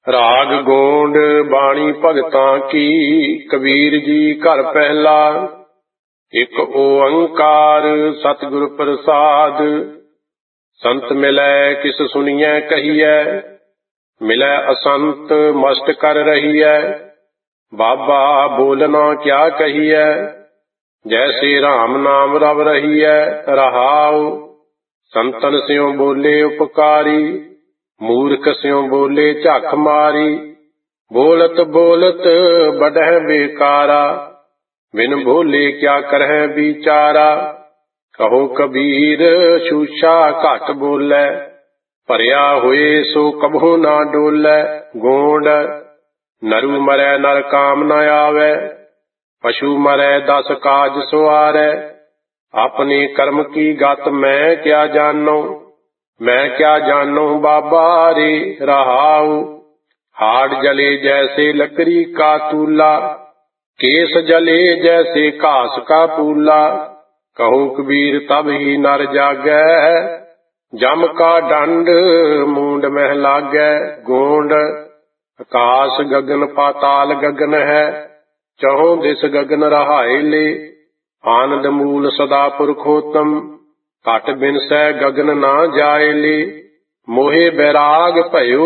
राग गोंड बाणी भगतां की, कबीर जी घर पहला। एक ओंकार सतगुर प्रसाद, संत मिलै किस सुनिए कहिए। मिलै असंत मस्त कर रहिए, बाबा बोलना क्या कहिए। जैसे राम नाम रव रहिए रहाओ, संतन स्यों बोले उपकारी। मूर्ख स्यों बोले झख मारी, बोलत बोलत बढ़ह बेकारा। बिन बोले क्या करह बिचारा। कहो कबीर शूशा घट बोलै, भरिया होए सो कबहू ना डोलै। गोंड नरु मरै नर काम न आवे, पशु मरै दस काज सुआरै। अपने कर्म की गत मैं क्या जानो, मैं क्या जानो बाबा रे रहाऊ। हाड़ जले जैसे लकड़ी का तूला, केस जले जैसे घास का पूला। कहो कबीर तब ही नर जागै, जम का दंड मूंड मह लागै। गोंड आकाश गगन पाताल गगन है, चहों दिस गगन रहाए ले। आनंद मूल सदा पुरखोत्तम, घट बिनसै गगन ना जाए ले। मोहे बैराग भयो,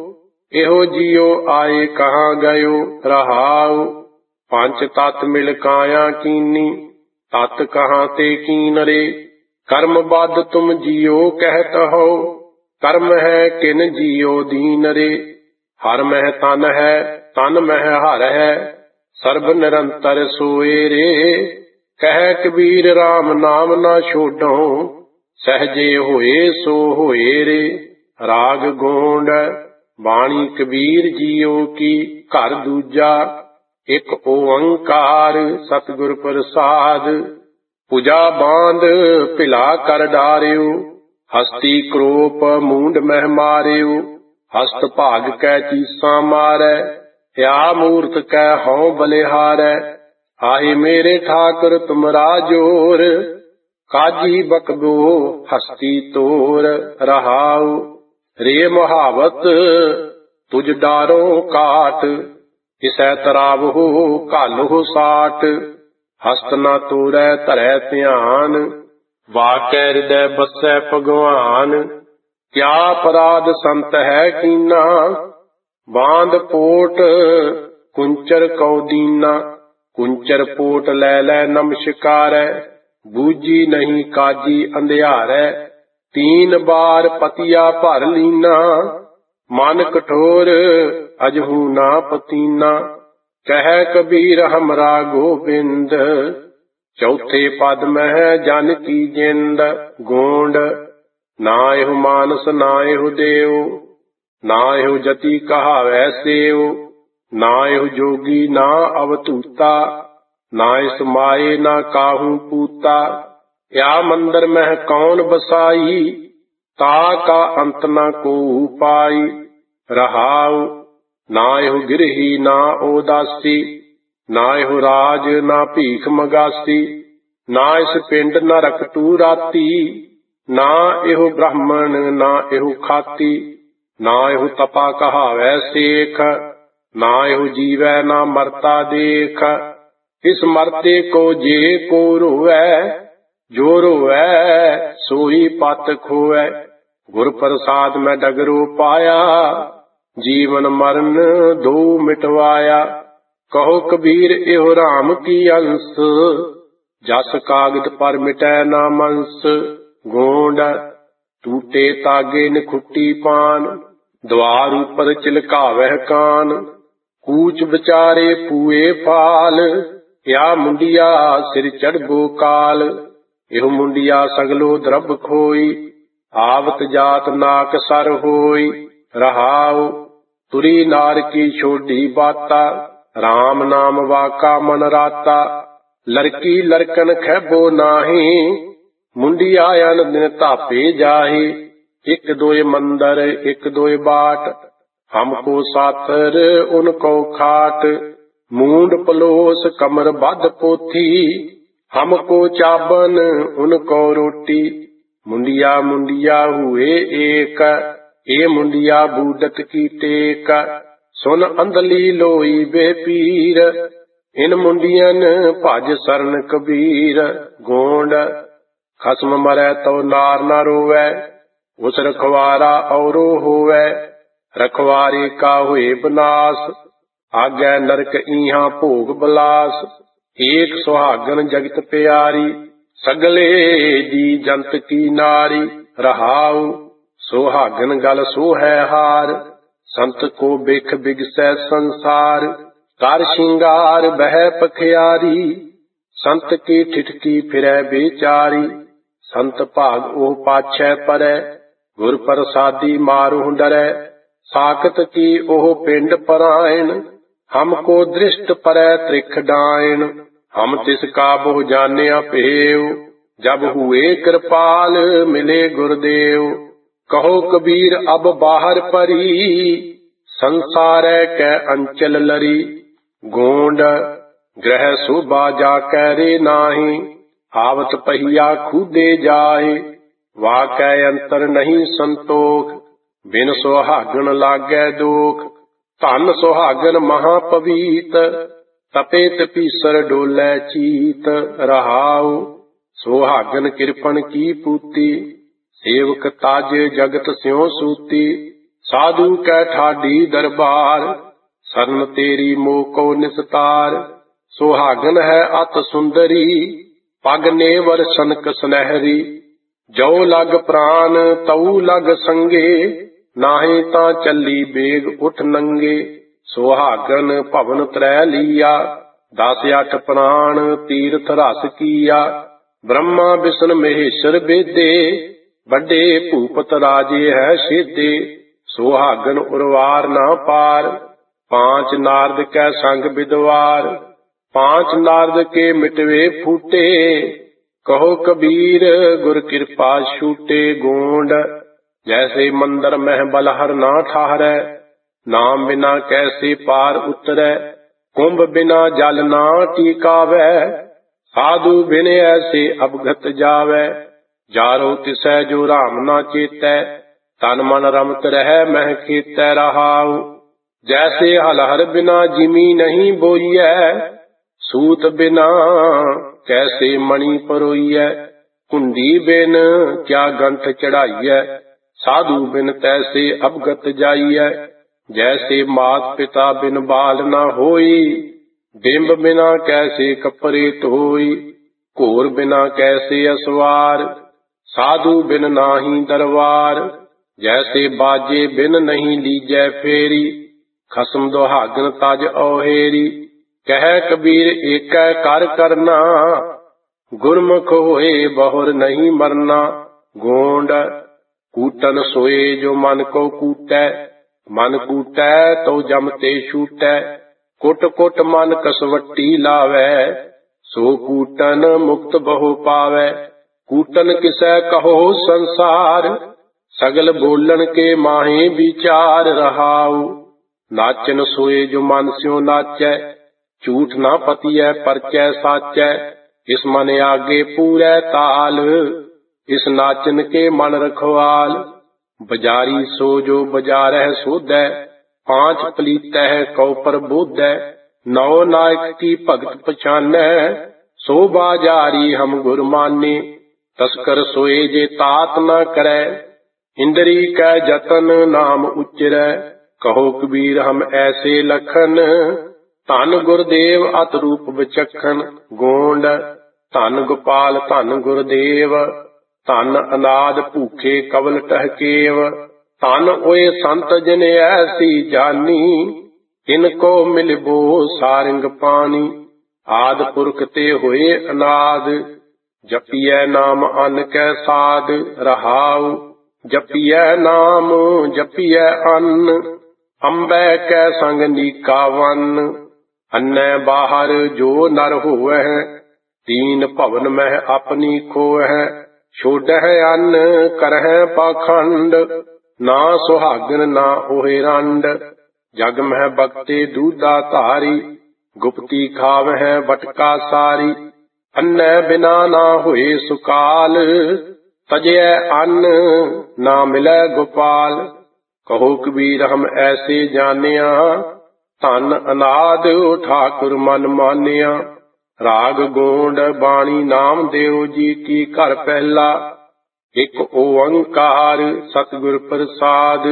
एहो जियो आए कहाँ गयो रहाओ। पंच तत् मिल काया कीनी, तत् कहाँ ते कीन रे। कर्म बद तुम जियो कहत हो, कर्म है किन जियो दीन रे। हर मह तन है, तन मह हर है, सर्ब निरंतर सोए रे। कह कबीर राम नाम ना छोड़ो, सहजे होए सो होए रे। राग गोंड बाणी कबीर जियो की, घर दूजा एक ओंकार सतगुर प्रसाद। पूजा बांध भिला कर डारियो, हस्ती क्रोप मूंड मह मारियो। हस्त भाग कै चीसा मारै, या मूर्त कै हौ बलिहारै। आहे मेरे ठाकुर तुमरा जोर, काजी बकबो हस्ती तोर रहाओ। रे मुहावत तुझ डारो काट, इसै तरावहो कालो साट। हस्त न तोरै धरै ध्यान, वाकै हृदय बसै भगवान। क्या अपराध संत है कीना, बांध पोट कुंचर कौ दीना। कुंचर पोट लै लै नमस्कारै, बूझी नहीं काजी अंधियारै। तीन बार पतिया भर लीना, मन कठोर अजहू ना पतीना। कह कबीर हमरा गोबिंद, चौथे पद मह जन की जिंद। गोंड ना एहु मानस ना एहु देव, ना एहु जति कहावै सेव। ना एहु जोगी ना अवधूता, ना इस माए ना काहू पूता। या मंदिर मह कौन बसाई, ता का अंत न को पाई रहाऊ। ना एहु गिरही ना ओदासी, ना एहु राज ना भीख मगासी। ना इस पिंड न रखतू राती, ना एहु ब्राह्मण ना एहु खाती। ना एहु तपा कहावै सेख, ना एहु जीवै ना मरता देख। इस मरते को जे को रोवै, जो रोवै सोई पत खोवै। गुर प्रसाद मैं डगरो पाया, जीवन मरण दो मिटवाया। कहो कबीर एहो राम की अंश, जस कागद पर मिटै ना मंस। गोंड टूटे तागे निखुट्टी पान, द्वार ऊपर चिलकावह कान। कूच बिचारे पूए फाल, या मुंडिया सिर चढ़बो काल। एहु मुंडिया सगलो द्रब खोई, आवत जात नाक सर होई रहाओ। तुरी नार की छोड़ी बाता, राम नाम वाका मन राता। लड़की लड़कन खैबो नाही, मुंडिया अन दिन तापे जाही। एक दोय मंदर एक दोय बाट, हमको साथर उनको खाट। मूंड पलोस कमर बद पोथी, हमको चाबन उनको रोटी। मुंडिया मुंडिया हुए एक, ਇਹ ਮੁੰਡਿਆ ਬੂਡਤ ਕੀ ਟੇਕ, ਸੁਨ ਅੰਧਲੀ ਲੋਈ ਬੇਪੀਰ। ਇਨ ਮੁੰਡਿਆਂ ਭਜ ਸਰਨ ਕਬੀਰ, ਗੋਂਡ ਖਸਮ ਮਰੈ ਤਉ ਨਾਰ ਨਾ ਰੋਵੈ। ਉਸ ਰਖਵਾਰਾ ਔਰੋ ਹੋਵੈ, ਰਖਵਾਰੇ ਕਾ ਹੋਏ ਬਨਾਸ। ਆਗੈ ਨਰਕ ਈਹਾਂ ਭੋਗ ਬਲਾਸ, ਏਕ ਸੁਹਾਗਨ ਜਗਤ ਪਿਆਰੀ। ਸਗਲੇ ਜੀ ਜੰਤ ਕੀ ਨਾਰੀ, ਰਹਾਉ ਸੁਹਾਗਨ ਗਲ ਸੋ ਹੈ ਹਾਰ। ਸੰਤ ਕੋ ਬਿਖ ਬਿਗਸੈ ਸੰਸਾਰ, ਕਰ ਸ਼ਿੰਗਾਰ ਬਹਿ ਪਖਿਆਰੀ। ਸੰਤ ਕੀ ਠਿਠਕੀ ਫਿਰੈ ਬੇਚਾਰੀ, ਸੰਤ ਭਾਗ ਉਹ ਪਾਛੈ ਪਰੈ। ਗੁਰ ਪ੍ਰਸਾਦੀ ਮਾਰੁ ਡਰੈ, ਸਾਖਤ ਕੀ ਉਹ ਪਿੰਡ ਪਰਾਇਣ। ਹਮ ਕੋ ਦ੍ਰਿਸ਼ਟ ਪਰੈ ਤ੍ਰਿਖ ਡਾਇਣ, ਹਮ ਤਿਸ ਕਾ ਬਹੁ ਜਾਣਿਆ ਭੇਉ। ਜਬ ਹੁਏ ਕਿਰਪਾਲ ਮਿਲੇ ਗੁਰਦੇਵ, ਕਹੋ ਕਬੀਰ ਅਬ ਬਾਹਰ ਪਰੀ। ਸੰਸਾਰੈ ਕੈ ਅੰਚਲ ਲਰੀ, ਗੋਂਡ ਗ੍ਰਹਿ ਸੋਭਾ ਜਾ ਕੈ ਰੇ ਨਾਹੀ। ਆਵਤ ਪਹੀਆ ਖੂਦੇ ਜਾਏ, ਵਾਕੈ ਅੰਤਰ ਨਹੀਂ ਸੰਤੋਖ। ਬਿਨ ਸੁਹਾਗਣ ਲਾਗੈ ਦੋਖ, ਧਨ ਸੁਹਾਗਣ ਮਹਾ ਪਵੀਤ। ਤਪੇ ਤਪੀਸਰ ਡੋਲੇ ਚੀਤ, ਰਹਾਉ ਸੁਹਾਗਣ ਕਿਰਪਨ ਕੀ ਪੂਤੀ। ਸੇਵਕ ਤਜ ਜਗਤ ਸਿਉ ਸੂਤੀ, ਸਾਧੂ ਕੈ ਠਾਡੀ ਦਰਬਾਰ। ਸਰਨ ਤੇਰੀ ਮੋਹ ਕੋ ਨਿਸਤਾਰ, ਸੁਹਾਗਣ ਹੈ ਅਤ ਸੁੰਦਰੀ। ਪਗ ਨੇਵਰ ਸਨਕ ਸੁਨਹਿਰੀ, ਜੋ ਲਗ ਪ੍ਰਾਨ ਤਉ ਲਗ ਸੰਗੇ। ਨਾਹੀਂ ਤਾਂ ਚੱਲੀ ਬੇਗ ਉਠ ਨੰਗੇ, ਸੁਹਾਗਨ ਭਵਨ ਤਰੈ ਲੀਆ। 10 8 ਪ੍ਰਾਣ ਤੀਰਥ ਰਸ ਕੀਆ। ਬ੍ਰਹਮਾ ਵਿਸ਼ਨ ਮਹੇਸ਼ਰ ਬੇਦੇ, ਵੱਡੇ ਭੂਪਤ ਰਾਜੇ ਹੈ ਸ਼ੇਦੇ। ਸੁਹਾਗਨ ਉਰਵਾਰ ਨਾ ਪਾਰ, 5 ਨਾਰਦ ਕੈ ਸੰਗ ਵਿਦਵਾਰ। 5 ਨਾਰਦ ਕੇ ਮਿਟਵੇ ਫੂਟੇ, ਕਹੋ ਕਬੀਰ ਗੁਰ ਕਿਰਪਾ ਛੂਟੇ। ਗੋਂਡ ਜੈਸੇ ਮੰਦਰ ਮਹਿ ਬਲਹਰ ਨਾ ਠਾਹਰੈ, ਨਾਮ ਬਿਨਾ ਕੈਸੇ ਪਾਰ ਉਤਰੈ। ਕੁੰਭ ਬਿਨਾ ਜਲ ਨਾ ਟੀਕਾਵੈ, ਸਾਧੂ ਬਿਨ ਐਸੇ ਅਵਗਤ ਜਾਵੈ। ਜਾਰੋ ਤਿਸੈ ਜੋ ਰਾਮ ਨਾ ਚੇਤੈ, ਤਨ ਮਨ ਰਮਤ ਰਹਿ ਮਹਿ ਖੇਤੈ। ਰਹਾਉ ਜੈਸੇ ਹਲਹਰ ਬਿਨਾ ਜਿਮੀ ਨਹੀਂ ਬੋਈਐ, ਸੂਤ ਬਿਨਾ ਕੈਸੇ ਮਣੀ ਪਰੋਈਐ। ਕੁੰਡੀ ਬਿਨ ਕਿਆ ਗੰਠ ਚੜਾਈਐ, ਸਾਧੂ ਬਿਨ ਤੈਸੇ ਅਵਗਤ ਜਾਈਐ। ਜੈਸੇ ਮਾਤ ਪਿਤਾ ਬਿਨ ਬਾਲ ਨਾ ਹੋਈ, ਬਿੰਬ ਬਿਨਾ ਕੈਸੇ ਕੱਪੜੇ ਧੋਈ। ਘੋਰ ਬਿਨਾ ਕੈਸੇ ਅਸਵਾਰ, ਸਾਧੂ ਬਿਨ ਨਾਹੀ ਦਰਬਾਰ। ਜੈਸੇ ਬਾਜੇ ਬਿਨ ਨਹੀਂ ਲੀਜੈ ਫੇਰੀ, ਖਸਮ ਦੁਹਾਗਨ ਤਜ ਔਹੇਰੀ। ਕਹਿ ਕਬੀਰ ਏਕੈ ਕਰ ਕਰਨਾ, ਗੁਰਮੁਖ ਹੋਏ ਬਹੁਰ ਨਹੀਂ ਮਰਨਾ। ਗੋਂਡ ਕੂਟਨ ਸੋਏ ਜੋ ਮਨ ਕੋ ਕੂਟੈ, ਮਨ ਕੂਟੈ ਤਉ ਜਮ ਤੇ ਛੂਟੈ। ਕੁਟ ਕੁਟ ਮਨ ਕਸਵੱਟੀ ਲਾਵੈ, ਸੋ ਕੂਟਨ ਮੁਕਤ ਬਹੁ ਪਾਵੈ। ਕੂਟਨ ਕਿਸੈ ਕਹੋ ਸੰਸਾਰ, ਸਗਲ ਬੋਲਣ ਕੇ ਮਾਹੇ ਵਿਚਾਰ। ਰਹਾਉ ਨਾਚਨ ਸੋਏ ਜੋ ਮਨ ਸਿਉ ਨਾਚੈ, ਝੂਠ ਨਾ ਪਤੀਐ ਪਰਚੈ ਸਾਚੈ। ਇਸ ਮਨ ਆਗੇ ਪੂਰੈ ਤਾਲ, ਇਸ ਨਾਚਨ ਕੇ ਮਨ ਰਖਵਾਲ। ਬਜ਼ਾਰੀ ਸੋ ਜੋ ਬਜ਼ਾਰਹਿ ਸੋਧੈ, 5 ਪਲੀਤੈ ਕਉ ਪ੍ਰਬੋਧੈ। 9 ਨਾਇਕ ਕੀ ਭਗਤ ਪਛਾਨੈ, ਸੋ ਬਾਜ਼ਾਰੀ ਹਮ ਗੁਰ ਮਾਨੇ। ਤਸਕਰ ਸੋਏ ਜੇ ਤਾਤ ਨਾ ਕਰੈ, ਇੰਦਰੀ ਕੈ ਜਤਨ ਨਾਮ ਉਚਰੈ। ਕਹੋ ਕਬੀਰ ਹਮ ਐਸੇ ਲਖਨ, ਧਨ ਗੁਰਦੇਵ ਅਤ ਰੂਪ ਵਿਚਖਣ। ਗੋਂਡ ਧਨ ਗੋਪਾਲ ਧਨ ਗੁਰਦੇਵ, ਧਨ ਅਨਾਦ ਭੂਖੇ ਕਵਲ ਟਹਕੇਵ। ਧਨ ਓਏ ਸੰਤ ਜਿਨ ਐਸੀ ਜਾਨੀ, ਤਿਨ ਕੋ ਮਿਲਬੋ ਸਾਰੰਗ ਪਾਣੀ। ਆਦ ਪੁਰਖ ਤੇ ਹੋਏ ਅਨਾਦ, ਜਪੀਐ ਨਾਮ ਅਨ ਕੈ ਸਾਧ। ਰਹਾਉ ਜਪੀਐ ਨਾਮ ਜਪੀਐ ਅਨ, ਅੰਬੈ ਕੈ ਸੰਗ ਨੀਕਾ ਵਨ। ਅੰਨੈ ਬਾਹਰ ਜੋ ਨਰ ਹੋਵੈ, ਤੀਨ ਭਵਨ ਮਹਿ ਆਪਣੀ ਖੋਵੈ। ਛੋਡਹਿ ਅੰਨ ਕਰਹਿ ਪਾਖੰਡ, ਨਾ ਸੁਹਾਗਨ ਨਾ ਹੋਏ ਰੰਡ। ਜਗ ਮਹਿ ਬਖਤੇ ਦੂਧਾ ਧਾਰੀ, ਗੁਪਤੀ ਖਾਵਹਿ ਵਟਕਾ ਸਾਰੀ। ਅੰਨੈ ਬਿਨਾ ਨਾ ਹੋਏ ਸੁਕਾਲ, ਤਜਿਐ ਅੰਨ ਨਾ ਮਿਲੈ ਗੋਪਾਲ। कहो कबीर हम ऐसे जानिया, धन अनाद ठाकुर मन मानिया। राग गोंड बाणी नाम देव जी की घर पहला, एक ओंकार सतगुर प्रसाद।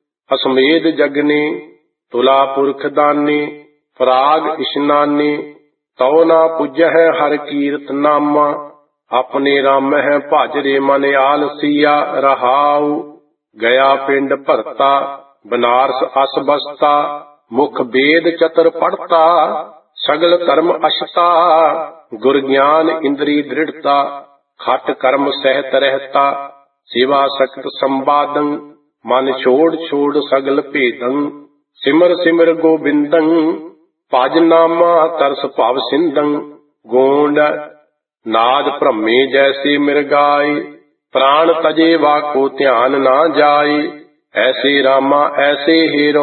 असमेध जगने तुला पुरख दाने, पराग इशनाने तौ ना पूजह हर कीरत नामा। अपने राम है भाजरे मन आलसिया, रहाऊ गया पिंड भरता बनारस अस बसता। मुख वेद चतर पढ़ता सगल धर्म अशता, गुर ज्ञान इंद्री दृढ़ता खट कर्म सहत रहता। सेवा सक्त संवादं मन छोड़ छोड़ सगल भेदं, सिमर सिमर गोबिंदं भज नामा तरस भव सिंधं। गोंड नाद भ्रमे जैसे मिर्गाए, प्राण तजे वाको ध्यान ना जाए। ऐसे रामा ऐसे हेरो,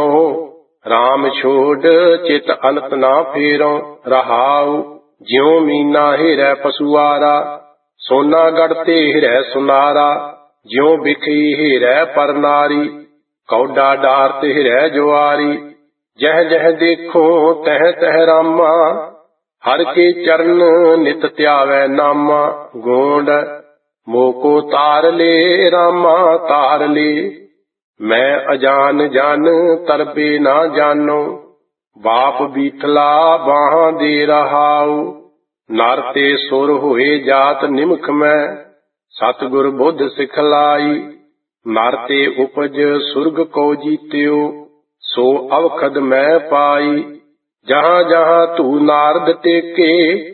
राम छोड़ चित अनत ना फेरो। रहाऊ ज्यों मीना हिरै पशुआरा, सोना गढ़ते हिरै सुनारा। ज्यों बिखी हिरै पर नारी, कौडा डारत हिरै जुआरी। जह जह देखो तह तह रामा, हर के चरण नित त्यावै नामा। गोंड मोको तार ले रामा तार ले, मैं अजान जान तरबे ना जानो। बाप बीठला बाहां दे रहाऊ, नर ते सुर होए जात निमख में। सतगुर बुद्ध सिखलाई, नर ते उपज सुरग को जीत्यो। सो अवखद मैं पाई, जहां जहां तू नारद टेके।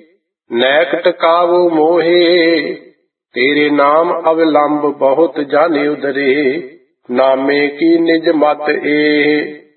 नैक टकावो मोहे, तेरे नाम अविलंब बहुत जाने उधरे। नामे की निज मत ए,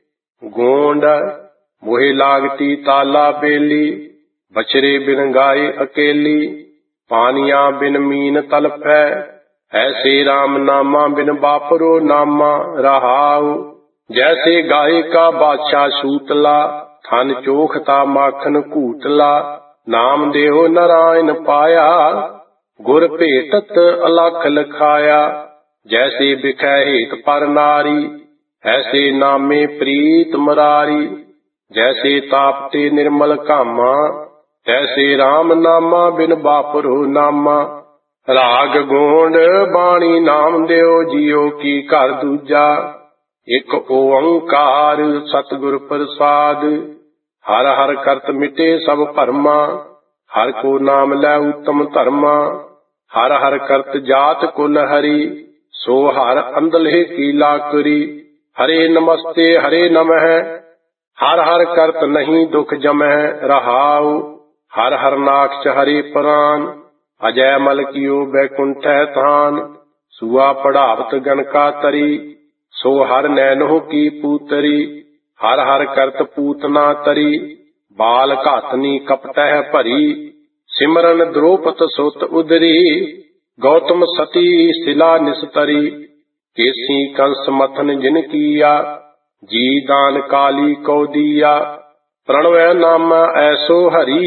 गोंड मोहे लागती ताला बेली। बछरे बिन गाय अकेली, पानिया बिन मीन तलफै। ऐसे राम नामा बिन बापरो नामा। रहाऊ जैसे गाय का बादशाह सूतला, थन चोखता माखन कूटला। नाम देहो नारायण पाया, गुर भेटत अलख लखाया। जैसे बिखै हेत पर नारी, ऐसे नामे प्रीत मरारी। जैसे तापते निर्मल कामा, तैसे राम नामा बिन बापरो नामा। राग गोंड बाणी नाम देव जियो की घर दूजा। एक ओंकार सतगुर प्रसाद, हर हर करत मिटे सब भरमा। हर को नाम लै उत्तम धर्मा, हर हर करत जात कुल हरि। सो हर अंदले की लाकरी, हरे नमस्ते हरे नमः। हर हर करत नहीं दुख जमह। रहाऊ हर हर नाक्ष हरे प्राण, अजय मल कियो बैकुंठ थान। सुआ पढ़ावत गण का तरी, सो हर नैनो की पूतरी। हर हर करत पूतना तरी, बाल घातनी कपटह भरी। सिमरन द्रोपत सुत उदरी, गौतम सती शिला निस्तरी। केसी कंस मथन जिन किया, जी दान काली को दिया। प्रणवै नाम ऐसो हरि,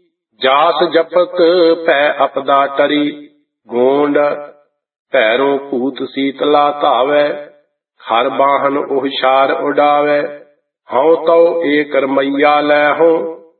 जास जपत पै अपदा टरी। गोंड पैरों भूत शीतला धावै, हर बाहन ओहशार उडावै। हऊँ तो एक रमैया लै हूँ,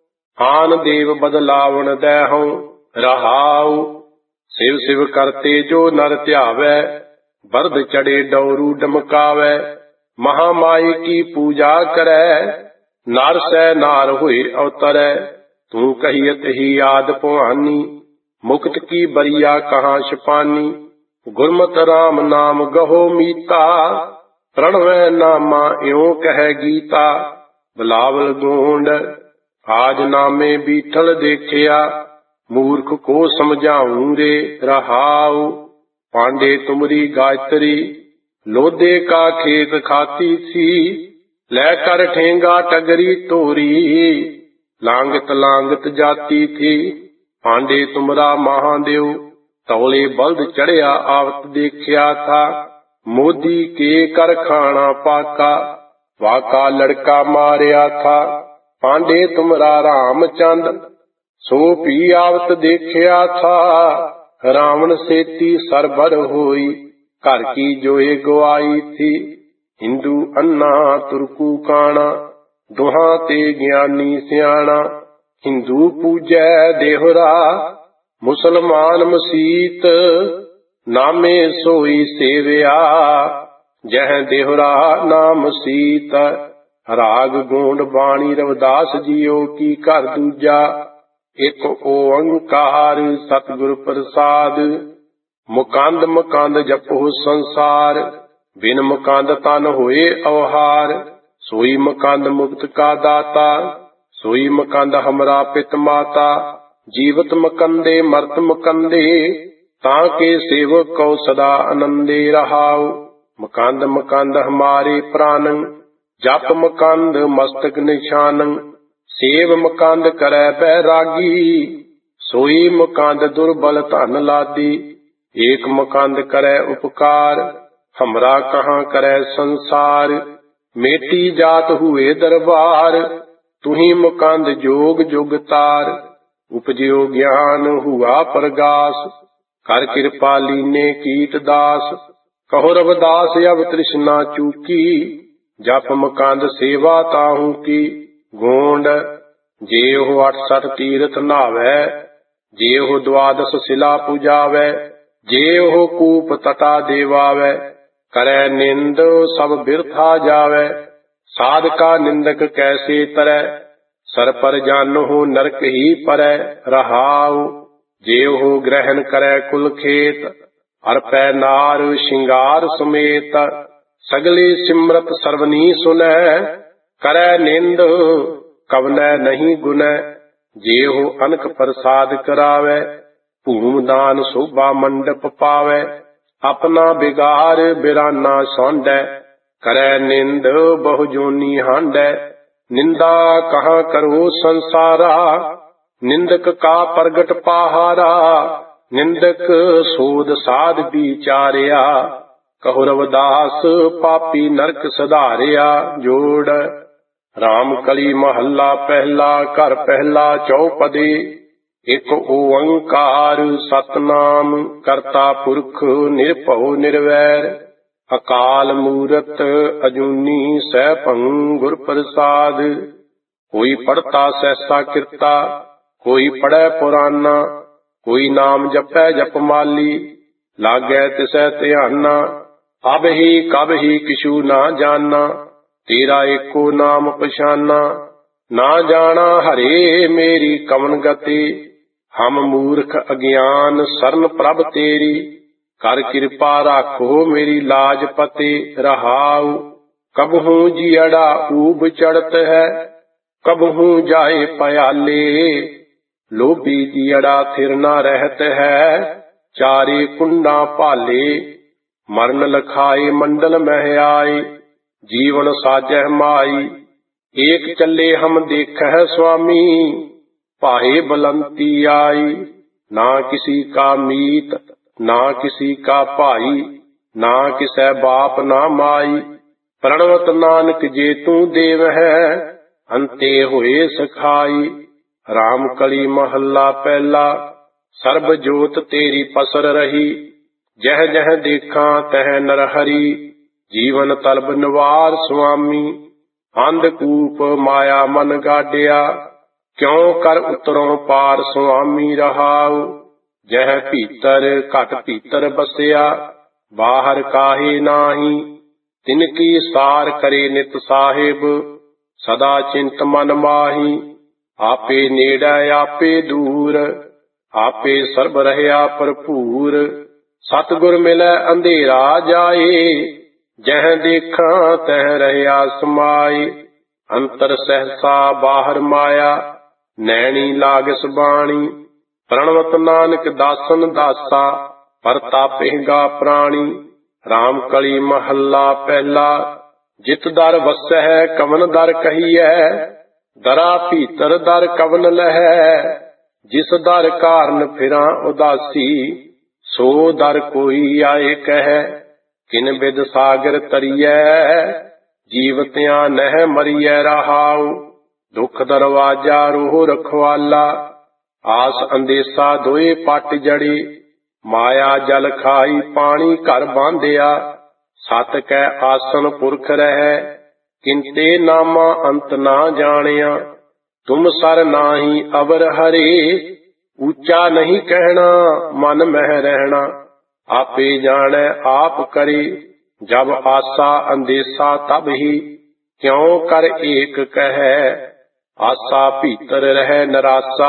आन देव बदलावन दै हूँ। रहाऊ शिव शिव करते जो नर ध्यावै, बरद चढ़े डौरू डमकावै। महामाई की पूजा करै, नार सै नार हुए अवतरै। तू कहियत ही आद पुहानी, मुक्त की बरिया कहाँ छपानी। गुरमत राम नाम गहो मीता, प्रणवै नामा इਉਂ कह गीता। बिलावल गोंड आज नामे बीठल देखिया, मूर्ख को समझाऊं रे। रहाऊ पांडे तुमरी गायत्री, लोदे का खेत खाती थी। लै कर ठेंगा टगरी तोरी, लांगत लांगत जाती थी। पांडे तुमरा महादेव, तौले बल्द चढ़िया आवत देखिया था। मोदी के कर खाना पाका, वाका लड़का मारिया था। पांडे तुमरा रामचंद, सो भी आवत देखिया था। रावण सेती सरभर होई, घर की जोए गवाई थी। ਹਿੰਦੂ ਅੰਨਾ ਤੁਰਕੂ ਕਾਣਾ, ਦੁਹਾਂ ਤੇ ਗਿਆਨੀ ਸਿਆਣਾ। ਹਿੰਦੂ ਪੂਜੈ ਦੇਹੁਰਾ, ਮੁਸਲਮਾਨ ਮਸੀਤ, ਨਾਮੇ ਸੋਈ ਸੇਵਿਆ, ਜਹ ਦੇਹੁਰਾ ਨਾਮ ਸੀਤ। ਰਾਗ ਗੋਂਡ ਬਾਣੀ ਰਵਿਦਾਸ ਜੀਓ ਕੀ ਘਰ ਦੂਜਾ, ਇੱਕ ਓੰਕਾਰ ਸਤਿਗੁਰ ਪ੍ਰਸਾਦ। ਮੁਕੰਦ ਮੁਕੰਦ ਜਪੋ ਸੰਸਾਰ, ਬਿਨ ਮੁਕੰਦ ਤਨ ਹੋਏ ਅਵਹਾਰ। ਸੋਈ ਮੁਕੰਦ ਮੁਕਤ ਕਾ ਦਾਤਾ, ਸੋਈ ਮੁਕੰਦ ਹਮਰਾ ਪਿਤ ਮਾਤਾ। ਜੀਵਤ ਮੁਕੰਦੇ ਮਰਤ ਮੁਕੰਦੇ, ਤਾਂ ਕੇ ਸੇਵਕ ਕਉ ਸਦਾ ਆਨੰਦੇ ਰਹਾਉ। ਮੁਕੰਦ ਮੁਕੰਦ ਹਮਾਰੇ ਪ੍ਰਾਨ, ਜਪ ਮੁਕੰਦ ਮਸਤਕ ਨਿਸ਼ਾਨ। ਸੇਵ ਮੁਕੰਦ ਕਰੈ ਬੈਰਾਗੀ, ਸੋਈ ਮੁਕੰਦ ਦੁਰਬਲ ਧਨ ਲਾਦੀ। ਏਕ ਮੁਕੰਦ ਕਰੈ ਉਪਕਾਰ, ਹਮਰਾ ਕਹਾਂ ਕਰੈ ਸੰਸਾਰ। ਮੇਟੀ ਜਾਤ ਹੁਏ ਦਰਬਾਰ, ਤੁਹੀ ਮੁਕੰਦ ਜੋਗ ਜੁਗ ਤਾਰ। ਉਪਜਿਓ ਗਿਆਨ ਹੁਆ ਪ੍ਰਗਾਸ, ਕਰ ਕਿਰਪਾ ਲੀਨੇ ਕੀਟ ਦਾਸ। ਕਹੋ ਰਵਿਦਾਸ ਅਬ ਤ੍ਰਿਸ਼ਨਾ ਚੂਕੀ, ਜਪ ਮੁਕੰਦ ਸੇਵਾ ਤਾਹੂ ਕੀ। ਗੋਂਡ ਜੇ ਉਹ 68 ਤੀਰਥ ਨਹਾਵੈ, ਜੇ ਉਹ ਦੁਆਦਸ ਸਿਲਾ ਪੂਜਾਵੈ। ਜੇ ਉਹ ਕੂਪ ਤਟਾ ਦੇਵਾਵੈ, ਕਰੈ ਨਿੰਦ ਸਭ ਬਿਰਥਾ ਜਾਵੈ। ਸਾਧਕਾ ਨਿੰਦਕ ਕੈਸੇ ਤਰੈ, ਸਰ ਪਰ ਜਾਨਹੁ ਨਰਕ ਹੀ ਪਰੈ ਰਹਾਉ। ਜੇ ਉਹ ਗ੍ਰਹਿਣ ਕਰੈ ਕੁਲ ਖੇਤ, ਅਰਪੈ ਨਾਰ ਸ਼ਿੰਗਾਰ ਸਮੇਤ। ਸਗਲੀ ਸਿਮਰਤ ਸਰਵਨੀ ਸੁਨੈ, ਕਰੈ ਨਿੰਦ ਕਵਨੈ ਨਹੀਂ ਗੁਨੈ। ਜੇ ਉਹ ਅਨਕ ਪ੍ਰਸਾਦ ਕਰਾਵੈ, ਭੂਮ ਦਾਨ ਸੋਭਾ ਮੰਡਪ ਪਾਵੈ। ਆਪਣਾ ਬਿਗਾਰ ਬਿਰਾਨਾ ਸੌਂਡੈ, ਕਰੈ ਨਿੰਦ ਬਹੁ ਜੋਨੀ ਹਾਂਡੈ। ਨਿੰਦਾ ਕਹਾਂ ਕਰੋ ਸੰਸਾਰਾ, ਨਿੰਦਕ ਕਾ ਪ੍ਰਗਟ ਪਹਾਰਾ। ਨਿੰਦਕ ਸੋਧ ਸਾਧ ਵਿਚਾਰਿਆ, ਕਹੋ ਰਵਿਦਾਸ ਪਾਪੀ ਨਰਕ ਸਧਾਰਿਆ। ਜੋੜ ਰਾਮ ਕਲੀ ਮਹੱਲਾ ਪਹਿਲਾ, ਘਰ ਪਹਿਲਾ ਚੌਪਦੇ। ਇੱਕ ਓੰਕਾਰ ਸਤਨਾਮ, ਕਰਤਾ ਪੁਰਖ ਨਿਰਭਉ ਨਿਰਵੈਰ। ਅਕਾਲ ਮੂਰਤ ਅਜੂਨੀ ਸੈਭੰ ਗੁਰ ਪ੍ਰਸਾਦ। ਕੋਈ ਪੜਤਾ ਸੈਸਾ ਕਿਰਤਾ, ਕੋਈ ਪੜੈ ਪੁਰਾਨਾ। ਕੋਈ ਨਾਮ ਜਪੈ ਜਪਮਾਲੀ, ਲਾਗੈ ਤਿਸੈ ਧਿਆਨਾ। ਅਬ ਹੀ ਕਬ ਹੀ ਕਿਛੂ ਨਾ ਜਾਨਾ, ਤੇਰਾ ਏਕੋ ਨਾਮ ਪਛਾਨਾ। ਨਾ ਜਾਣਾ ਹਰੇ ਮੇਰੀ ਕਵਨ ਗਤੀ, ਹਮ ਮੂਰਖ ਅਗਿਆਨ ਸਰਨ ਪ੍ਰਭ ਤੇਰੀ। ਕਰ ਕਿਰਪਾ ਰਾਖੋ ਮੇਰੀ ਲਾਜ ਪਤੇ ਰਹਾਉ। ਕਬਹੂ ਜੀਅੜਾ ਊਬ ਚੜਤ ਹੈ, ਕਬਹੂ ਜਾਏ ਪਿਆਲੇ। ਲੋਭੀ ਜੀਅੜਾ ਥਿਰ ਨਾ ਰਹਿਤ ਹੈ, ਚਾਰੇ ਕੁੰਡਾ ਭਾਲੇ। ਮਰਨ ਲਖਾਏ ਮੰਡਲ ਮਹਿ ਆਏ, ਜੀਵਨ ਸਾਜਹਿ ਮਾਈ। ਏਕ ਚੱਲੇ ਹਮ ਦੇਖਹਿ ਸੁਆਮੀ, ਭਾਏ ਬਲੰਤੀ ਆਈ। ਨਾ ਕਿਸੀ ਕਾ ਮੀਤ ਨਾ ਕਿਸੀ ਕਾ ਭਾਈ, ਨਾ ਕਿਸੈ ਬਾਪ ਨਾ ਮਾਈ। ਪ੍ਰਣਵਤ ਨਾਨਕ ਜੇ ਤੂੰ ਦੇਵ ਹੈ, ਅੰਤੇ ਹੋਏ ਸਖਾਈ। ਰਾਮ ਕਲੀ ਮਹੱਲਾ ਪਹਿਲਾ, ਸਰਬ ਜੋਤ ਤੇਰੀ ਪਸਰ ਰਹੀ। ਜਹ ਜਹ ਦੇਖਾਂ ਤਹ ਨਰ ਹਰੀ, ਜੀਵਨ ਤਲਬ ਨਿਵਾਰ ਸੁਆਮੀ। ਅੰਧਕੂਪ ਮਾਇਆ ਮਨ ਗਾਡਿਆ, ਕਿਉ ਕਰ ਉਤਰੋਂ ਪਾਰ ਸੁਆਮੀ ਰਹਾਉ। ਜਹ ਭੀਤਰ ਘਟ ਭੀਤਰ ਬਸਿਆ, ਬਾਹਰ ਕਾਹੇ ਨਾਹੀ। ਤਿਨ ਕੀ ਸਾਰ ਕਰੇ ਨਿਤ ਸਾਹਿਬ, ਸਦਾ ਚਿੰਤ ਮਨ ਮਾਹੀ। ਆਪੇ ਨੇੜੇ ਆਪੇ ਦੂਰ, ਆਪੇ ਸਰਬ ਰਹਿਆ ਭਰਪੂਰ। ਸਤਿਗੁਰ ਮਿਲੈ ਅੰਧੇਰਾ ਜਾਏ, ਜਹ ਦੇਖਾਂ ਤਹ ਰਹਿਆ ਸਮਾਏ। ਅੰਤਰ ਸਹਿਸਾ ਬਾਹਰ ਮਾਇਆ, ਨੈਣੀ ਲਾਗਿਸ ਬਾਣੀ। ਪ੍ਰਣਵਤ ਨਾਨਕ ਦਾਸਨ ਦਾਸਾ, ਪਰਤਾਪਹਿਗਾ ਪ੍ਰਾਣੀ। ਰਾਮ ਕਲੀ ਮਹੱਲਾ ਪਹਿਲਾ, ਜਿਤ ਦਰ ਵਸਹਿ ਕਵਨ ਦਰ ਕਹੀਐ। ਦਰਾ ਭੀਤਰ ਦਰ ਕਵਨ ਲਹੈ, ਜਿਸ ਦਰ ਕਾਰਨ ਫਿਰਾਂ ਉਦਾਸੀ। ਸੋ ਦਰ ਕੋਈ ਆਏ ਕਹਿ, ਕਿਨ ਬਿਦ ਸਾਗਰ ਤਰੀਐ। ਜੀਵਤਿਆਂ ਨਹਿ ਮਰੀਐ ਰਹਾਉ, ਦੁਖ ਦਰਵਾਜਾ ਰੋਹ ਰਖਵਾਲਾ। ਆਸ ਅੰਦੇਸਾ ਦੋਏ ਪਟ ਜੜੀ, ਮਾਇਆ ਜਲ ਖਾਈ ਪਾਣੀ ਘਰ ਬਾਂਧਿਆ। ਸਤ ਕੈ ਆਸਨ ਪੁਰਖ ਰਹਿ, ਕਿੰਤੇ ਨਾਮਾ ਅੰਤ ਨਾ ਜਾਣਿਆ। ਤੁਮ ਸਰ ਨਾਹੀ ਅਵਰ ਹਰੇ, ਉੱਚਾ ਨਹੀਂ ਕਹਿਣਾ ਮਨ ਮਹਿ ਰਹਿਣਾ। ਆਪੇ ਜਾਣੈ ਆਪ ਕਰੇ, ਜਬ ਆਸਾ ਅੰਦੇਸਾ ਤਬ ਹੀ, ਕਿਉ ਕਰ ਏਕ ਕਹੈ। ਆਸਾ ਭੀਤਰ ਰਹਿ ਨਰਾਸਾ,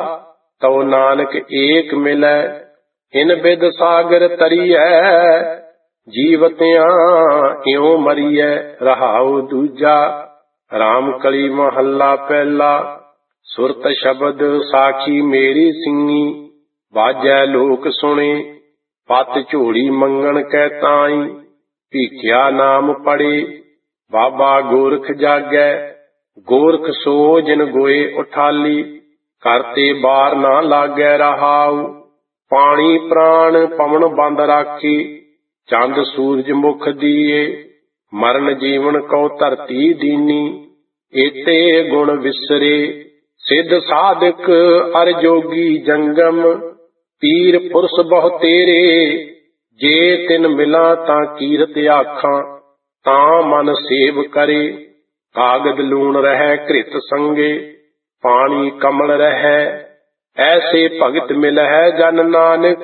ਤਉ ਨਾਨਕ ਏਕ ਮਿਲੈ। ਇਨ ਬਿਦ ਸਾਗਰ ਤਰੀਐ, ਜੀਵਤਿਆਂ ਇਉ ਮਰੀਐ। ਰਹਾਉ ਦੂਜਾ। ਰਾਮ ਕਲੀ ਮਹੱਲਾ ਪਹਿਲਾ। ਸੁਰਤ ਸ਼ਬਦ ਸਾਖੀ ਮੇਰੀ ਸਿੰਘੀ, ਬਾਜੈ ਲੋਕ ਸੁਣੇ। ਪਤ ਝੋਲੀ ਮੰਗਣ ਕੈ ਤਾਈ, ਭੀਖਿਆ ਨਾਮ ਪੜੇ। ਬਾਬਾ ਗੋਰਖ ਜਾਗੈ, ਗੋਰਖ ਸੋ ਜਿਨ ਗੋਏ ਉਠਾਲੀ। ਕਰਤੇ ਬਾਰ ਨਾ ਲਾਗੈ ਰਹਾਉ, ਪਾਣੀ ਪ੍ਰਾਣ ਪਵਨ ਬੰਦ ਰਾਖੀ। ਚੰਦ ਸੂਰਜ ਮੁਖ ਦੀਏ, ਮਰਨ ਜੀਵਨ ਕਉ ਧਰਤੀ ਦੀਨੀ। ਏਤੇ ਗੁਣ ਵਿਸਰੇ, ਸਿੱਧ ਸਾਧਕ ਅਰ ਜੋਗੀ ਜੰਗਮ। ਪੀਰ ਪੁਰਸ਼ ਬਹੁ ਤੇਰੇ, ਜੇ ਤਿਨ ਮਿਲਾਂ ਤਾਂ ਕੀਰਤ ਆਖਾਂ। ਤਾਂ ਮਨ ਸੇਵ ਕਰੇ, ਕਾਗਦ ਲੂਣ ਰਹਿ ਘ੍ਰਿਤ ਸੰਗੇ। ਪਾਣੀ ਕਮਲ ਰਹਿ, ਐਸੇ ਭਗਤ ਮਿਲਹਿ ਜਨ ਨਾਨਕ।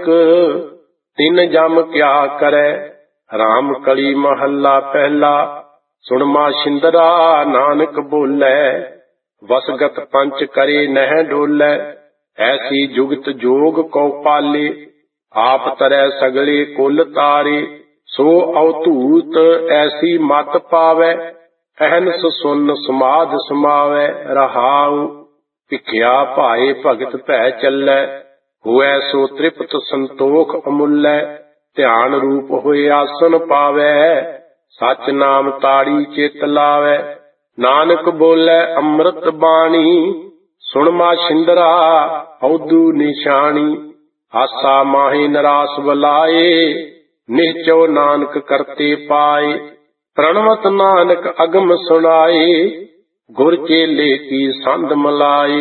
ਤਿਨ ਜਮ ਕਿਆ ਕਰੈ। ਰਾਮ ਕਲੀ ਮਹੱਲਾ ਪਹਿਲਾ। ਸੁਣਮਾ ਸ਼ਿੰਦਰਾ ਨਾਨਕ ਬੋਲੇ, ਵਸਗਤ ਪੰਚ ਕਰੇ ਨਹਿ ਡੋਲੇ। ਐਸੀ ਜੁਗਤ ਜੋਗ ਕਉ ਪਾਲੇ, ਆਪ ਤਰੈ ਸਗਲੇ ਕੁਲ ਤਾਰੇ। ਸੋ ਅਵਧੂਤ ਐਸੀ ਮਤ ਪਾਵੈ, ਅਹਨਸ ਸੁਨ ਸਮਾਧ ਸਮਾਵੈ। ਰਹਾਉ ਭਿਖਿਆ ਭਾਏ ਭਗਤ ਭੈ ਚੱਲੈ, ਹੋਐ ਸੋ ਤ੍ਰਿਪਤ ਸੰਤੋਖ ਅਮੁੱਲੈ। ਧਿਆਨ ਰੂਪ ਹੋਏ ਆਸਨ ਪਾਵੈ, ਸਚ ਨਾਮ ਤਾੜੀ ਚਿਤ ਲਾਵੈ। ਨਾਨਕ ਬੋਲੇ ਅੰਮ੍ਰਿਤ ਬਾਣੀ, ਸੁਣਮਾ ਸ਼ਿੰਦਰਾ ਅਉਧੂ ਨਿਸ਼ਾਨੀ। ਆਸਾ ਮਾਹੇ ਨਰਾਸ ਬਲਾਏ, ਨਿਹਚੋ ਨਾਨਕ ਕਰਤੇ ਪਾਏ। ਪ੍ਰਣਵਤ ਨਾਨਕ ਅਗਮ ਸੁਣਾਏ, ਗੁਰ ਚੇਲੇ ਕੀ ਸੰਧ ਮਲਾਏ।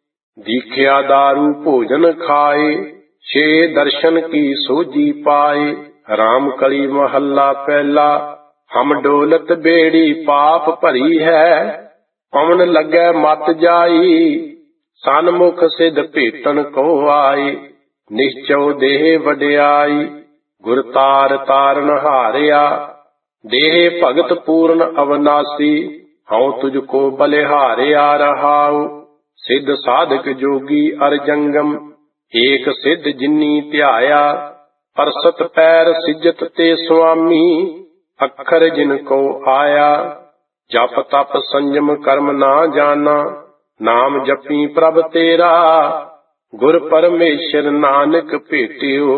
ਦੀਖਿਆ ਦਾਰੂ ਭੋਜਨ ਖਾਏ, ਛੇ ਦਰਸ਼ਨ ਕੀ ਸੋਝੀ ਪਾਏ। ਰਾਮ ਕਲੀ ਮਹੱਲਾ ਪਹਿਲਾ। ਹਮ ਡੋਲਤ ਬੇੜੀ ਪਾਪ ਭਰੀ ਹੈ, ਪਵਨ ਲੱਗੈ ਮਤ ਜਾਈ। ਸਨਮੁਖ ਸਿਧ ਭੇਟਣ ਕੋ ਆਏ, ਨਿਸ਼ਚਉ ਦੇਹ ਵਡਿਆਈ। ਗੁਰ ਤਾਰ ਤਾਰਨ ਹਾਰਿਆ, ਦੇਹ ਭਗਤ ਪੂਰਨ ਅਵਨਾਸੀ। ਹਉ ਤੁਝ ਕੋ ਬਲਿਹਾਰਿਆ। ਰਹਾਉ ਸਿੱਧ ਸਾਧਕ ਜੋਗੀ ਅਰ ਜੰਗਮ, ਏਕ ਸਿੱਧ ਜਿਨੀ ਧਿਆਇਆ। ਪਰਸਤ ਪੈਰ ਸਿਜਤ ਤੇ ਸੁਆਮੀ, ਅੱਖਰ ਜਿਨ ਕੋ ਆਇਆ। ਜਪ ਤਪ ਸੰਜਮ ਕਰਮ ਨਾ ਜਾਣਾ, ਨਾਮ ਜਪੀ ਪ੍ਰਭ ਤੇਰਾ। ਗੁਰ ਪਰਮੇਸ਼ਰ ਨਾਨਕ ਭੇਟਿਓ,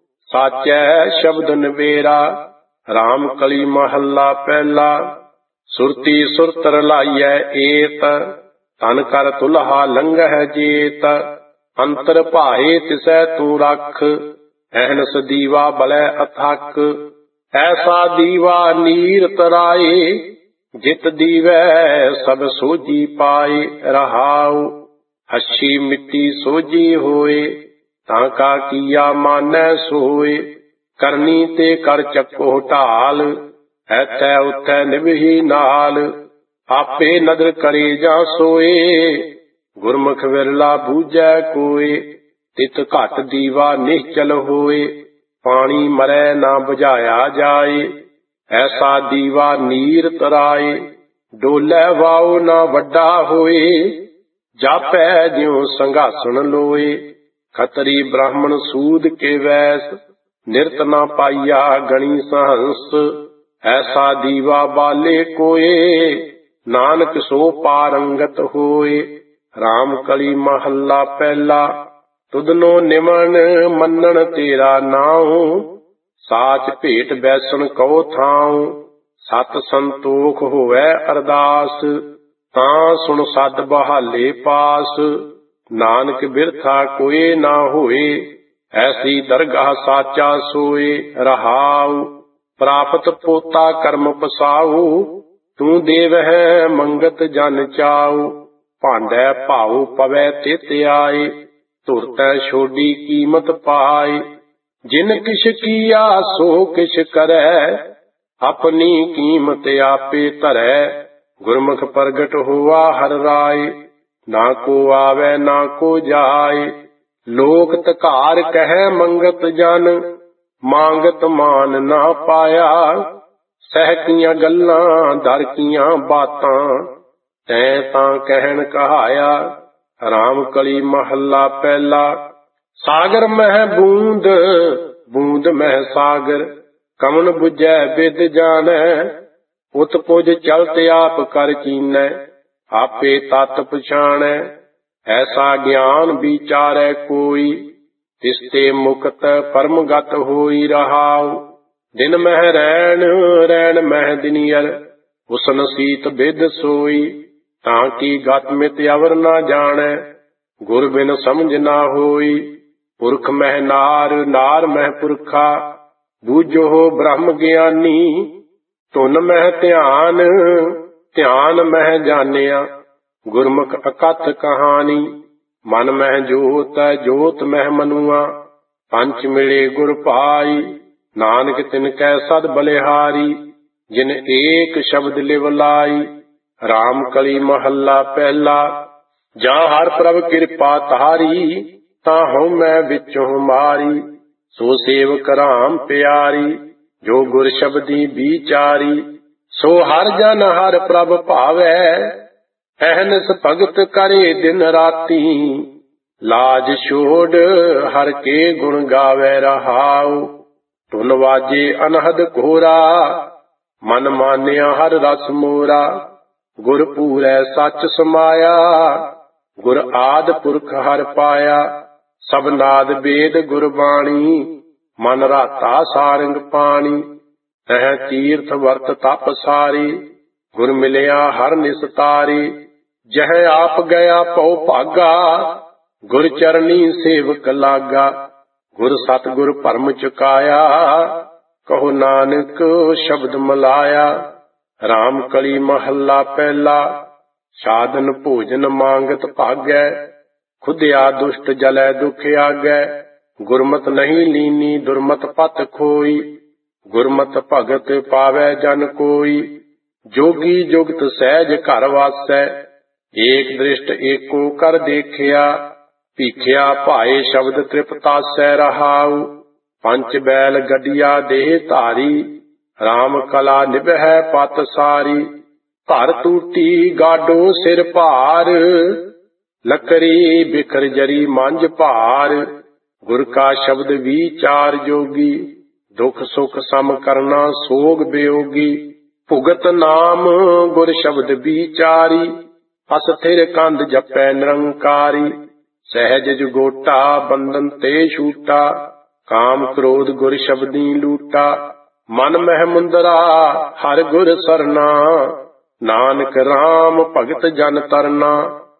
ਸਾਚੈ ਸ਼ਬਦ ਨਵੇਰਾ। ਰਾਮ ਕਲੀ ਮਹੱਲਾ ਪਹਿਲਾ। ਸੁਰਤੀ ਸੁਰਤ ਰਲਾਈਐ ਏਤ, ਤਨ ਕਰ ਤੁਲਹਾ ਲੰਘਹਿ ਜੇਤ। ਅੰਤਰ ਭਾਏ ਤਿਸੈ ਤੂੰ ਰਖ, ਅਹਨਸ ਦੀਵਾ ਬਲੈ ਅਥਕ। ਐਸਾ ਦੀਵਾ ਨੀਰ ਤਰਾਏ, ਜਿਤ ਦੀਵੈ ਸਭ ਸੋਝੀ ਪਾਏ। ਰਹਾਉ ਹੱਛੀ ਮਿੱਟੀ ਸੋਝੀ ਹੋਏ, ਤਾਂ ਕਾ ਕੀਆ ਮਾਨੈ ਸੋਏ। ਕਰਨੀ ਤੇ ਕਰ ਚੱਕੋ ਢਾਲ, ਐਥੈ ਉਥੈ ਨਿਭੀ ਨਾਲ। ਆਪੇ ਨਦਰ ਕਰੇ ਜਾਂ ਸੋਏ, ਗੁਰਮੁਖ ਵਿਰਲਾ ਬੂਝੈ ਕੋਏ। ਤਿਤ ਘਟ ਦੀਵਾ ਨਿਹਚਲ ਹੋਏ, ਪਾਣੀ ਮਰੈ ਨਾ ਬੁਝਾਇਆ ਜਾਏ। ਐਸਾ ਦੀਵਾ ਨੀਰ ਤਰਾਏ, ਡੋਲੇ ਵਾਉ ਨਾ ਵੱਡਾ ਹੋਏ। ਜਾਪੈ ਜਿਉ ਸੰਘਾਸਣ ਲੋਏ, ਖਤਰੀ ਬ੍ਰਾਹਮਣ ਸੂਦ ਕੇ ਵੈਸ। ਨਿਰਤ ਨਾ ਪਾਈਆ ਗਣੀ ਸਹੰਸ, ਐਸਾ ਦੀਵਾ ਬਾਲੇ ਕੋਏ। ਨਾਨਕ ਸੋ ਪਾਰੰਗਤ ਹੋਏ। ਰਾਮ ਕਲੀ ਮਹੱਲਾ ਪਹਿਲਾ। ਤੁਧਨੋ ਨਿਮਨ ਮੰਨਣ ਤੇਰਾ ਨਾਉ, ਸਾਚ ਭੇਟ ਬੈਸਣ ਕਉ ਥਾਉ। ਸਤ ਸੰਤੋਖ ਹੋਵੈ ਅਰਦਾਸ, ਤਾਂ ਸੁਣ ਸਦ ਬਹਾਲੇ ਪਾਸ। ਨਾਨਕ ਬਿਰਥਾ ਕੋਏ ਨਾ ਹੋਏ, ਐਸੀ ਦਰਗਾਹ ਸਾਚਾ ਸੋਏ। ਰਹਾਉ ਪ੍ਰਾਪਤ ਪੋਤਾ ਕਰਮ ਪਸਾਉ, ਤੂੰ ਦੇਵਹਿ ਮੰਗਤ ਜਨ ਚਾਉ। ਭਾਂਡੈ ਭਾਉ ਪਵੈ ਤਿਤ ਆਏ, ਧੁਰਤੈ ਛੋਡੀ ਕੀਮਤ ਪਾਏ। ਜਿਨ ਕਿਛ ਕੀਆ ਸੋ ਕਿਛ ਕਰੈ, ਆਪਣੀ ਕੀਮਤ ਆਪੇ ਧਰੈ, ਗੁਰਮੁਖ ਪ੍ਰਗਟ ਹੋਆ ਹਰ ਰਾਏ। ਨਾ ਕੋ ਆਵੈ ਨਾ ਕੋ ਜਾਏ, ਲੋਕ ਧਕਾਰ ਕਹਿ ਮੰਗਤ ਜਨ, ਮੰਗਤ ਮਾਨ ਨਾ ਪਾਇਆ। ਸਹਿ ਕੀਆਂ ਗੱਲਾਂ ਦਰ ਕੀਆਂ ਬਾਤਾਂ, ਤੈਂ ਤਾਂ ਕਹਿਣ ਕਹਾਇਆ। ਰਾਮ ਕਲੀ ਮਹੱਲਾ ਪਹਿਲਾ। ਸਾਗਰ ਮਹਿ ਬੂੰਦ, ਬੂੰਦ ਮਹਿ ਸਾਗਰ, ਕਵਣ ਬੁਝੈ ਬਿਦ ਜਾਣੈ। ਉਤ ਪੁਜ ਚਲਤ ਆਪ ਕਰ ਚੀਨੈ, ਆਪੇ ਤਤ ਪਛਾਣੈ। ਐਸਾ ਗਿਆਨ ਵਿਚਾਰੈ ਕੋਈ, ਤਿਸਤੇ ਮੁਕਤ ਪਰਮਗਤ ਹੋਈ ਰਹਾਉ। ਦਿਨ ਮਹਿ ਰੈਣ, ਰੈਣ ਮਹਿ ਦਿਨੀਅਰ, ਉਸਨ ਸੀਤ ਬਿਦ ਸੋਈ। ਤਾਂ ਕੀ ਗਤ ਮਿਤ ਅਵਰ ਨਾ ਜਾਣੈ, ਗੁਰ ਬਿਨ ਸਮਝ ਨਾ ਹੋਈ। ਪੁਰਖ ਮਹਿ ਨਾਰ, ਨਾਰ ਮਹਿ ਪੁਰਖਾ, ਬੂਝੋ ਬ੍ਰਹਮ ਗਿਆਨੀ। ਧੁਨ ਮਹਿ ਧਿਆਨ, ਧਿਆਨ ਮਹਿ ਜਾਣਿਆ, ਗੁਰਮੁਖ ਅਕਥ ਕਹਾਣੀ। ਮਨ ਮਹਿ ਜੋਤ, ਜੋਤ ਮਹਿ ਮਨੁਆ, ਪੰਚ ਮਿਲੇ ਗੁਰ ਭਾਈ। ਨਾਨਕ ਤਿਨ ਕੈ ਸਦ ਬਲਿਹਾਰੀ, ਜਿਨ ਏਕ ਸ਼ਬਦ ਲਿਵ ਲਾਈ। ਰਾਮ ਕਲੀ ਮਹੱਲਾ ਪਹਿਲਾ। ਜਾਂ ਹਰ ਪ੍ਰਭ ਕਿਰਪਾ ਤਾਰੀ, ਤਾਂ ਹਉ ਮੈਂ ਵਿੱਚੋਂ ਮਾਰੀ। ਸੋ ਸੇਵਕ ਰਾਮ ਪਿਆਰੀ, ਜੋ ਗੁਰ ਸ਼ਬਦੀ ਵਿਚਾਰੀ। ਸੋ ਹਰ ਜਨ ਹਰ ਪ੍ਰਭ ਭਾਵੈ, ਅਹਨਿਸ ਭਗਤ ਕਰੇ ਦਿਨ ਰਾਤੀ। ਲਾਜ ਛੋੜ ਹਰ ਕੇ ਗੁਣ ਗਾਵੈ ਰਹਾਉ, ਧੁਨ ਵਾਜੇ ਅਨਹਦ ਘੋਰਾ। ਮਨ ਮਾਨਿਆ ਹਰ ਰਸ ਮੋਰਾ, ਗੁਰ ਪੂਰੈ ਸੱਚ ਸਮਾਇਆ। ਗੁਰ ਆਦਿ ਪੁਰਖ ਹਰ ਪਾਇਆ, ਸਭ ਨਾਦ ਵੇਦ ਗੁਰਬਾਣੀ। ਮਨ ਰਾਤਾ ਸਾਰੰਗ ਪਾਣੀ, ਰਹਿ ਤੀਰਥ ਵਰਤ ਤਪ ਸਾਰੀ। ਗੁਰ ਮਿਲਿਆ ਹਰ ਨਿਸਤਾਰੀ, ਜਹ ਆਪ ਗਿਆ ਪਉ ਭਾਗਾ। ਗੁਰ ਚਰਨੀ ਸੇਵਕ ਲਾਗਾ, ਗੁਰ ਸਤਿਗੁਰ ਭਰਮ ਚੁਕਾਇਆ। ਕਹੋ ਨਾਨਕ ਸ਼ਬਦ ਮਲਾਇਆ। ਰਾਮ ਕਲੀ ਮਹੱਲਾ ਪਹਿਲਾ। ਸਾਧਨ ਭੋਜਨ ਮੰਗਤ ਭਾਗੈ, ਖੁਦਿਆ ਦੁਸ਼ਟ ਜਲੈ ਦੁਖ ਆਗੈ। ਗੁਰਮਤਿ ਨਹੀਂ ਲੀਨੀ ਦੁਰਮਤਿ ਪਤ ਖੋਈ, ਗੁਰਮਤਿ ਭਗਤ ਪਾਵੈ ਜਨ ਕੋਈ। ਜੋਗੀ ਜੁਗਤ ਸਹਿਜ ਘਰ ਵਾਸੈ, ਏਕ ਦ੍ਰਿਸ਼ਟ ਏਕੋ ਕਰ ਦੇਖਿਆ। ਭੀਖਿਆ ਭਾਏ ਸ਼ਬਦ ਤ੍ਰਿਪਤਾਸੈ ਰਹਾਉ, ਪੰਚ ਬੈਲ ਗੱਡੀਆ ਦੇਹ ਧਾਰੀ। ਰਾਮ ਕਲਾ ਨਿਭੈ ਪਤ ਸਾਰੀ, ਧਰ ਟੂਟੀ ਗਾਡੋ ਸਿਰ ਭਾਰ। ਲੱਕਰੀ ਬਿਖਰ ਜਰੀ ਮੰਝ ਭਾਰ, ਗੁਰ ਕਾ ਸ਼ਬਦ ਵਿਚਾਰ ਜੋਗੀ। ਦੁਖ ਸੁਖ ਸਮ ਕਰਨਾ ਸੋਗ ਬਿਯੋਗੀ, ਭੁਗਤ ਨਾਮ ਗੁਰ ਸ਼ਬਦ ਵਿਚਾਰੀ। ਅਸਥਿਰ ਕੰਧ ਜਪੈ ਨਿਰੰਕਾਰੀ, ਸਹਿਜ ਜੁਗੋਟਾ ਬੰਧਨ ਤੇ ਛੂਟਾ। ਕਾਮ ਕ੍ਰੋਧ ਗੁਰ ਸ਼ਬਦੀ ਲੂਟਾ, ਮਨ ਮਹਿ ਮੁੰਦਰਾ ਹਰਿ ਗੁਰ ਸਰਨਾ। ਨਾਨਕ ਰਾਮ ਭਗਤ ਜਨ ਤਰਨਾ,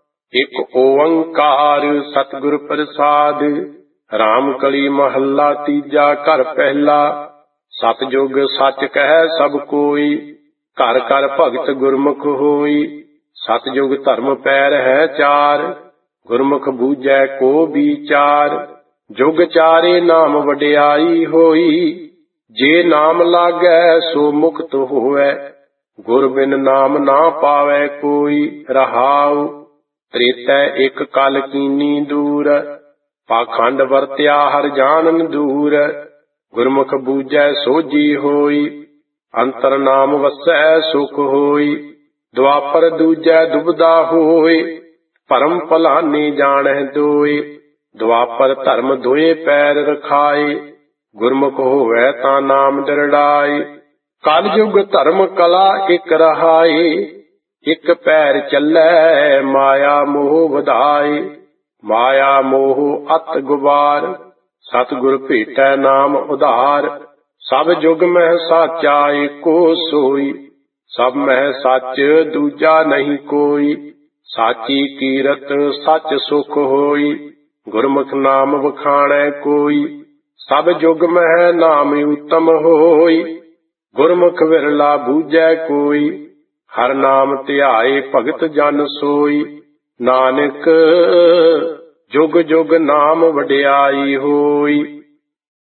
ਇਕ ਓੰਕਾਰ ਸਤਿਗੁਰ ਪ੍ਰਸਾਦ। ਰਾਮ ਕਲੀ ਮਹੱਲਾ ਤੀਜਾ। ਘਰ ਪਹਿਲਾ। ਸਤਿਜੁਗ ਸੱਚ ਕਹਿ ਸਭ ਕੋਈ, ਘਰ ਘਰ ਭਗਤ ਗੁਰਮੁਖ ਹੋਈ। ਸਤਿਜੁਗ ਧਰਮ ਪੈਰ ਹੈ ਚਾਰ, ਗੁਰਮੁਖ ਬੂਝੈ ਕੋ ਵਿਚਾਰ। ਜੁਗ ਚਾਰੇ ਨਾਮ ਵਡਿਆਈ ਹੋਈ, ਜੇ ਨਾਮ ਲਾਗੈ ਸੋ ਮੁਕਤ ਹੋਵੈ। ਗੁਰ ਬਿਨ ਨਾਮ ਨਾ ਪਾਵੈ ਕੋਈ ਰਹਾਉ। ਤ੍ਰੇਤੈ ਇਕ ਕਲ ਕੀਨੀ ਦੂਰ, ਪਾਖੰਡ ਵਰਤਿਆ ਹਰ ਜਾਣਨ ਦੂਰ। ਗੁਰਮੁਖ ਬੂਝੈ ਸੋਝੀ ਹੋਈ, ਅੰਤਰ ਨਾਮ ਵਸੈ ਸੁਖ ਹੋਈ। ਦੁਆਪਰ ਦੂਜੈ ਦੁਬਦਾ ਹੋਏ, ਭਰਮ ਭਲਾਨੀ ਜਾਣਹਿ ਦੋਏ। ਦੁਆਪਰ ਧਰਮ ਦੋਏ ਪੈਰ ਰਖਾਏ, ਗੁਰਮੁਖ ਹੋਵੈ ਤਾਂ ਨਾਮ ਦਰੜਾਏ। ਕਲਯੁਗ ਧਰਮ ਕਲਾ ਇਕ ਰਹਾਏ, ਇਕ ਪੈਰ ਚੱਲੈ ਮਾਇਆ ਮੋਹ ਵਧਾਏ। ਮਾਇਆ ਮੋਹ ਅਤ ਗੁਬਾਰ, ਸਤਿਗੁਰ ਭੇਟੈ ਨਾਮ ਉਧਾਰ। ਸਭ ਜੁਗ ਮਹਿ ਸਾਚਾ ਏਕੋ ਸੋਈ, ਸਭ ਮਹਿ ਸੱਚ ਦੂਜਾ ਨਹੀਂ ਕੋਈ। ਸਾਚੀ ਕੀਰਤ ਸੱਚ ਸੁਖ ਹੋਈ, ਗੁਰਮੁਖ ਨਾਮ ਵਖਾਣੈ ਕੋਈ। ਸਭ ਜੁਗ ਮਹਿ ਨਾਮ ਉਤਮ ਹੋਈ, ਗੁਰਮੁਖ ਵਿਰਲਾ ਬੂਝੈ ਕੋਈ। ਹਰ ਨਾਮ ਧਿਆਏ ਭਗਤ ਜਨ ਸੋਈ, ਨਾਨਕ ਜੁਗ ਜੁਗ ਨਾਮ ਵਡਿਆਈ ਹੋਈ।